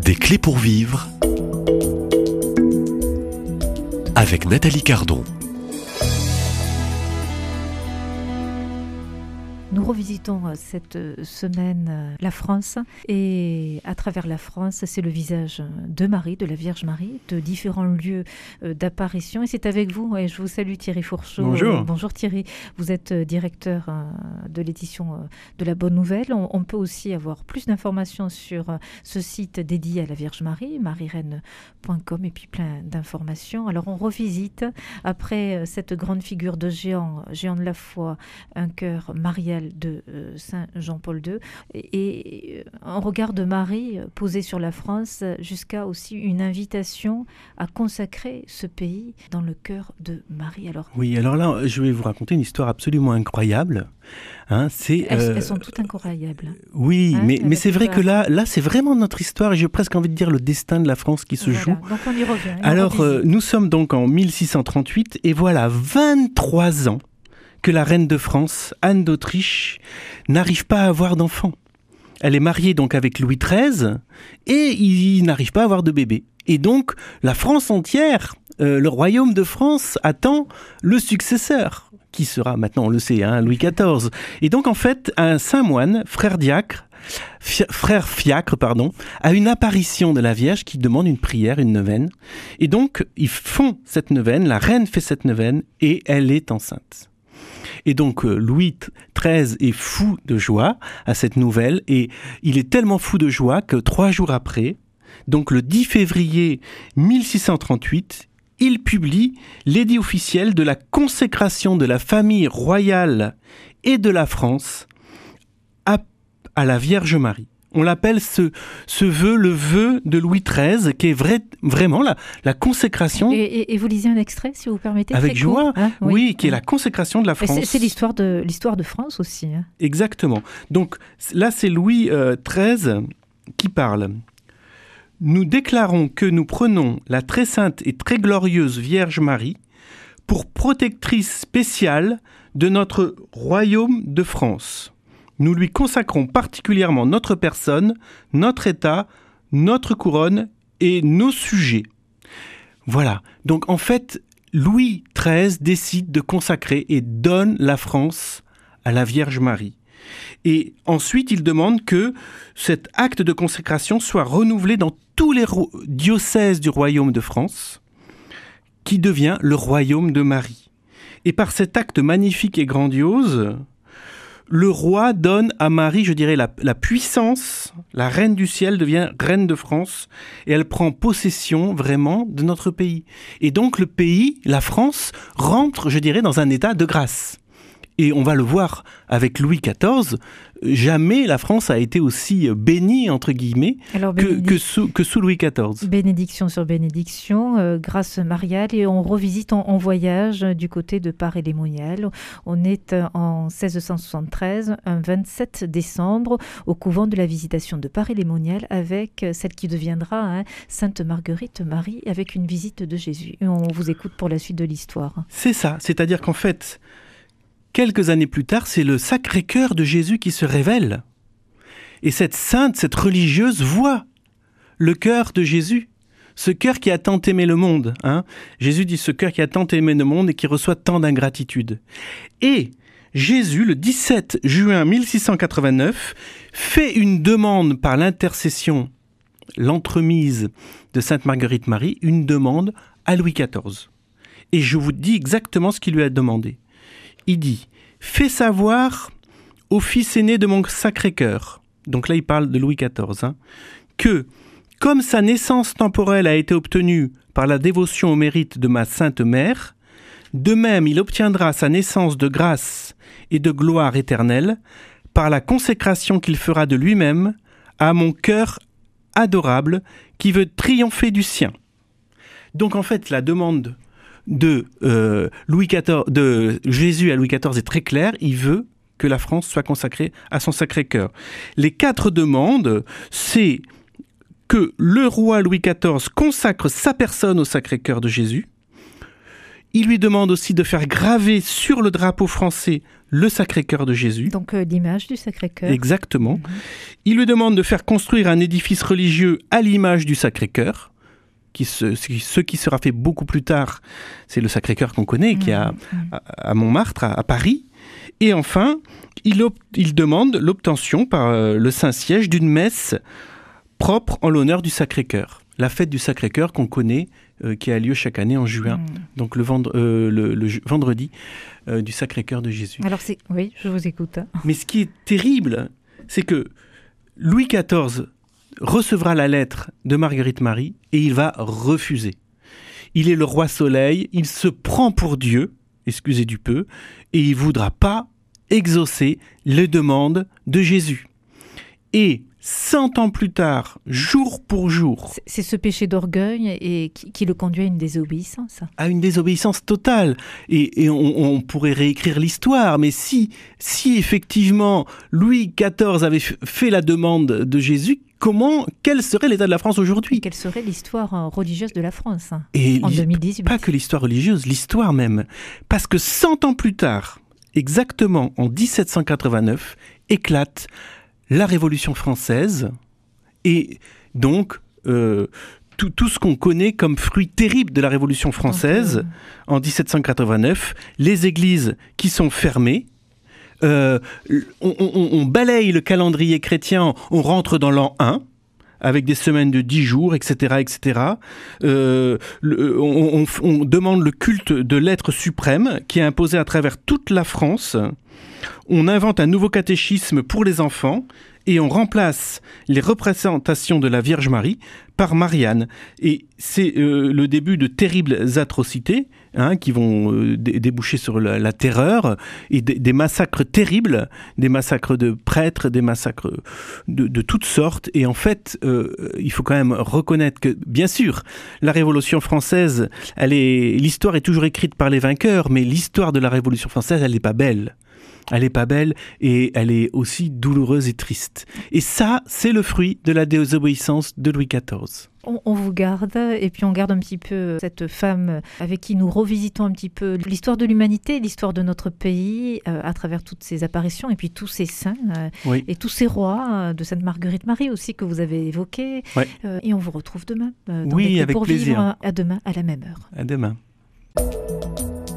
Des clés pour vivre avec Nathalie Cardon. Nous revisitons cette semaine la France et à travers la France, c'est le visage de Marie, de la Vierge Marie, de différents lieux d'apparition. Et c'est avec vous, et je vous salue Thierry Fourchaud. Bonjour. Bonjour Thierry, vous êtes directeur de l'édition de La Bonne Nouvelle. On peut aussi avoir plus d'informations sur ce site dédié à la Vierge Marie, mariereine.com, et puis plein d'informations. Alors on revisite, après cette grande figure de géant de la foi, un cœur marial de Saint Jean-Paul II, et un regard de Marie posé sur la France, jusqu'à aussi une invitation à consacrer ce pays dans le cœur de Marie. Alors là, je vais vous raconter une histoire absolument incroyable. Elles sont toutes incroyables. Oui, mais c'est vrai que là, c'est vraiment notre histoire, et j'ai presque envie de dire le destin de la France qui se joue. Donc on y revient. Alors, nous sommes donc en 1638, et voilà 23 ans que la reine de France, Anne d'Autriche, n'arrive pas à avoir d'enfant. Elle est mariée donc avec Louis XIII et il n'arrive pas à avoir de bébé. Et donc, la France entière, le royaume de France, attend le successeur, qui sera maintenant, on le sait, Louis XIV. Et donc, en fait, un saint moine, frère Fiacre, a une apparition de la Vierge qui demande une prière, une neuvaine. Et donc, ils font cette neuvaine, la reine fait cette neuvaine et elle est enceinte. Et donc Louis XIII est fou de joie à cette nouvelle, et il est tellement fou de joie que 3 jours après, donc le 10 février 1638, il publie l'édit officiel de la consécration de la famille royale et de la France à la Vierge Marie. On l'appelle ce vœu, le vœu de Louis XIII, qui est vraiment la consécration. Et vous lisez un extrait, si vous permettez. Avec joie, oui, qui est la consécration de la France. C'est l'histoire de France aussi. Exactement. Donc là, c'est Louis XIII qui parle. « Nous déclarons que nous prenons la très sainte et très glorieuse Vierge Marie pour protectrice spéciale de notre royaume de France. Nous lui consacrons particulièrement notre personne, notre État, notre couronne et nos sujets. » Voilà. Donc en fait, Louis XIII décide de consacrer et donne la France à la Vierge Marie. Et ensuite, il demande que cet acte de consécration soit renouvelé dans tous les diocèses du royaume de France, qui devient le royaume de Marie. Et par cet acte magnifique et grandiose, le roi donne à Marie, je dirais, la puissance. La reine du ciel devient reine de France, et elle prend possession vraiment de notre pays. Et donc le pays, la France, rentre, je dirais, dans un état de grâce. Et on va le voir avec Louis XIV, jamais la France a été aussi bénie, entre guillemets, que sous Louis XIV. Bénédiction sur bénédiction, grâce mariale, et on revisite en voyage du côté de Paray-les-Moniales. On est en 1673, un 27 décembre, au couvent de la Visitation de Paray-les-Moniales, avec celle qui deviendra Sainte Marguerite Marie, avec une visite de Jésus. Et on vous écoute pour la suite de l'histoire. C'est ça, c'est-à-dire qu'en fait, quelques années plus tard, c'est le Sacré-Cœur de Jésus qui se révèle. Et cette sainte, cette religieuse voit le cœur de Jésus, ce cœur qui a tant aimé le monde. Jésus dit ce cœur qui a tant aimé le monde et qui reçoit tant d'ingratitude. Et Jésus, le 17 juin 1689, fait une demande par l'intercession, l'entremise de Sainte Marguerite Marie, une demande à Louis XIV. Et je vous dis exactement ce qu'il lui a demandé. Il dit « Fais savoir au fils aîné de mon Sacré-Cœur », donc là il parle de Louis XIV, que, comme sa naissance temporelle a été obtenue par la dévotion au mérite de ma Sainte Mère, de même il obtiendra sa naissance de grâce et de gloire éternelle par la consécration qu'il fera de lui-même à mon cœur adorable qui veut triompher du sien. Donc en fait la demande de Jésus à Louis XIV est très clair, il veut que la France soit consacrée à son Sacré-Cœur. Les 4 demandes, c'est que le roi Louis XIV consacre sa personne au Sacré-Cœur de Jésus, Il lui demande aussi de faire graver sur le drapeau français le Sacré-Cœur de Jésus. Donc l'image du Sacré-Cœur. Exactement. Il lui demande de faire construire un édifice religieux à l'image du Sacré-Cœur. Ce qui sera fait beaucoup plus tard, c'est le Sacré-Cœur qu'on connaît, qui est à Montmartre, à Paris. Et enfin, il demande l'obtention par le Saint-Siège d'une messe propre en l'honneur du Sacré-Cœur. La fête du Sacré-Cœur qu'on connaît, qui a lieu chaque année en juin, donc le vendredi du Sacré-Cœur de Jésus. Alors oui, je vous écoute. Mais ce qui est terrible, c'est que Louis XIV recevra la lettre de Marguerite Marie et il va refuser. Il est le roi Soleil, il se prend pour Dieu, excusez du peu, et il ne voudra pas exaucer les demandes de Jésus. Et 100 ans plus tard, jour pour jour... C'est ce péché d'orgueil et qui le conduit à une désobéissance. À une désobéissance totale. Et on pourrait réécrire l'histoire, mais si effectivement Louis XIV avait fait la demande de Jésus, quel serait l'état de la France aujourd'hui ? Quelle serait l'histoire religieuse de la France en 2018 ? Pas que l'histoire religieuse, l'histoire même. Parce que 100 ans plus tard, exactement en 1789, éclate la Révolution française et donc tout ce qu'on connaît comme fruit terrible de la Révolution française en 1789, les églises qui sont fermées, on balaye le calendrier chrétien, on rentre dans l'an 1 avec des semaines de 10 jours, etc., etc. On demande le culte de l'être suprême qui est imposé à travers toute la France. On invente un nouveau catéchisme pour les enfants et on remplace les représentations de la Vierge Marie par Marianne. Et c'est le début de terribles atrocités qui vont déboucher sur la terreur et des massacres terribles, des massacres de prêtres, des massacres de toutes sortes. Et en fait, il faut quand même reconnaître que, bien sûr, la Révolution française, l'histoire est toujours écrite par les vainqueurs, mais l'histoire de la Révolution française, elle n'est pas belle. Elle n'est pas belle et elle est aussi douloureuse et triste. Et ça, c'est le fruit de la désobéissance de Louis XIV. On vous garde et puis on garde un petit peu cette femme avec qui nous revisitons un petit peu l'histoire de l'humanité, l'histoire de notre pays à travers toutes ces apparitions et puis tous ces saints et tous ces rois de Sainte Marguerite Marie aussi que vous avez évoqués. Et on vous retrouve demain dans avec pour plaisir. Vivre. À demain à la même heure. À demain.